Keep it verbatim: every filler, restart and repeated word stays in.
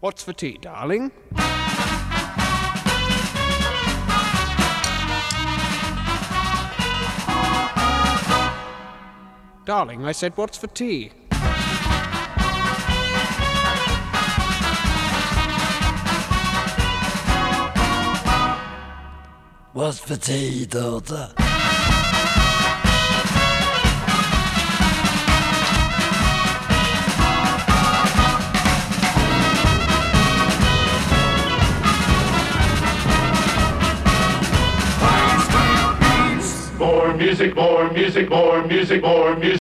What's for tea, darling? Darling, I said, what's for tea? What's for tea, daughter? More music, more music, more music, more music.